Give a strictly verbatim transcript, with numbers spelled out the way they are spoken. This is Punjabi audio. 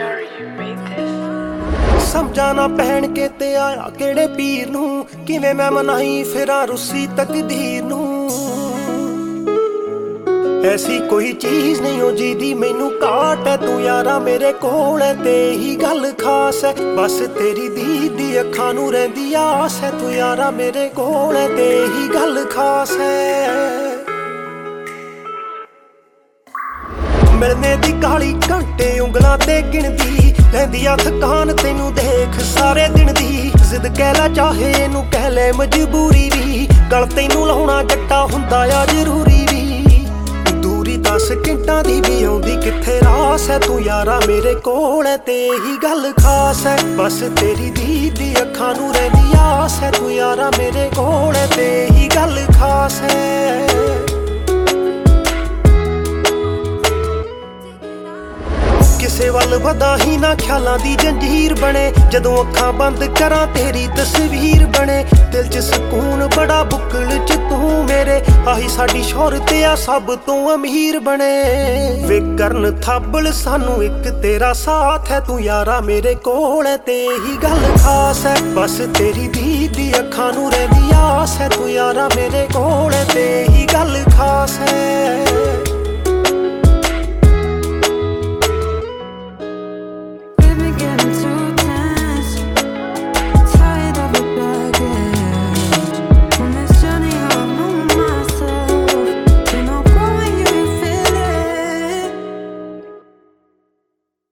ਸਮਝਾ ਨਾ ਪਹਿਣ ਕੇ ਤੇ ਆਇਆ ਕਿਹੜੇ ਪੀਰ ਨੂੰ, ਕਿਵੇਂ ਮੈਂ ਮਨਾਈ ਫਿਰਾਂ ਰੁੱਸੀ ਤਕਦੀਰ ਨੂੰ। ਐਸੀ ਕੋਈ ਚੀਜ਼ ਨਹੀਂ ਹੋ ਜਿਹਦੀ ਮੈਨੂੰ ਘਾਟ ਹੈ, ਤੂੰ ਯਾਰਾ ਮੇਰੇ ਕੋਲ ਹੈ ਤੇ ਹੀ ਗੱਲ ਖਾਸ ਹੈ। ਬਸ ਤੇਰੀ ਦੀਦੀ ਅੱਖਾਂ ਨੂੰ ਰਹਿੰਦੀ ਆਸ ਹੈ, ਤੂੰ ਯਾਰਾ ਮੇਰੇ ਕੋਲ ਹੈ ਤੇ ਹੀ ਗੱਲ ਖਾਸ ਹੈ। ਮਿਲਨੇ ਦੀ ਕਾਲੀ ਘੰਟੇ ਉਂਗਲਾਂ ਤੇ ਗਿਣਦੀ, ਲੈਂਦੀ ਆ ਥਕਾਨ ਤੈਨੂੰ ਦੇਖ ਸਾਰੇ ਦਿਨ ਦੀ। ਜ਼ਿੱਦ ਕਹਿ ਲੈ ਚਾਹੇ ਇਹਨੂੰ ਕਹਿ ਲੈ ਮਜਬੂਰੀ ਵੀ, ਗਲ ਤੈਨੂੰ ਲਾਉਣਾ ਜੱਟਾ ਹੁੰਦਾ ਆ ਜ਼ਰੂਰੀ ਵੀ। ਦੂਰੀ ਦਸ ਸਕਿੰਟਾਂ ਦੀ ਵੀ ਆਉਂਦੀ ਕਿੱਥੇ ਰਾਸ ਹੈ, ਤੂੰ ਯਾਰਾ ਮੇਰੇ ਕੋਲ ਹੈ ਤੇ ਹੀ ਗੱਲ ਖਾਸ ਹੈ। ਬਸ ਤੇਰੀ ਦੀਦੀ ਅੱਖਾਂ ਨੂੰ ਰਹਿੰਦੀ ਆਸ ਹੈ, ਤੂੰ ਯਾਰਾ ਮੇਰੇ ਕੋਲ ਹੈ ਤੇ ਹੀ ਗੱਲ ਖਾਸ ਹੈ। ਕਿਸੇ ਵੱਲ ਵਧਾ ਹੀ ਨਾ ਖਿਆਲਾਂ ਦੀ ਜੰਜੀਰ ਬਣੇ, ਜਦੋਂ ਅੱਖਾਂ ਬੰਦ ਕਰਾਂ ਤੇਰੀ ਤਸਵੀਰ ਬਣੇ। ਦਿਲ 'ਚ ਸਕੂਨ ਬੜਾ ਬੁੱਕਲ 'ਚ ਤੂੰ ਮੇਰੇ, ਆਹੀ ਸਾਡੀ ਸ਼ੋਹਰਤ ਆ ਸਭ ਤੋਂ ਅਮੀਰ ਬਣੇ। ਵੇ ਕਰਨ ਥਾਬਲ ਸਾਨੂੰ ਇੱਕ ਤੇਰਾ ਸਾਥ ਹੈ, ਤੂੰ ਯਾਰਾ ਮੇਰੇ ਕੋਲ ਹੈ ਤੇ ਹੀ ਗੱਲ ਖਾਸ ਹੈ। ਬਸ ਤੇਰੀ ਦੀਦੀ ਅੱਖਾਂ ਨੂੰ ਰਹਿੰਦੀ ਆਸ ਹੈ, ਤੂੰ ਯਾਰਾ ਮੇਰੇ ਕੋਲ ਹੈ ਤੇ ਹੀ ਗੱਲ ਖਾਸ ਹੈ।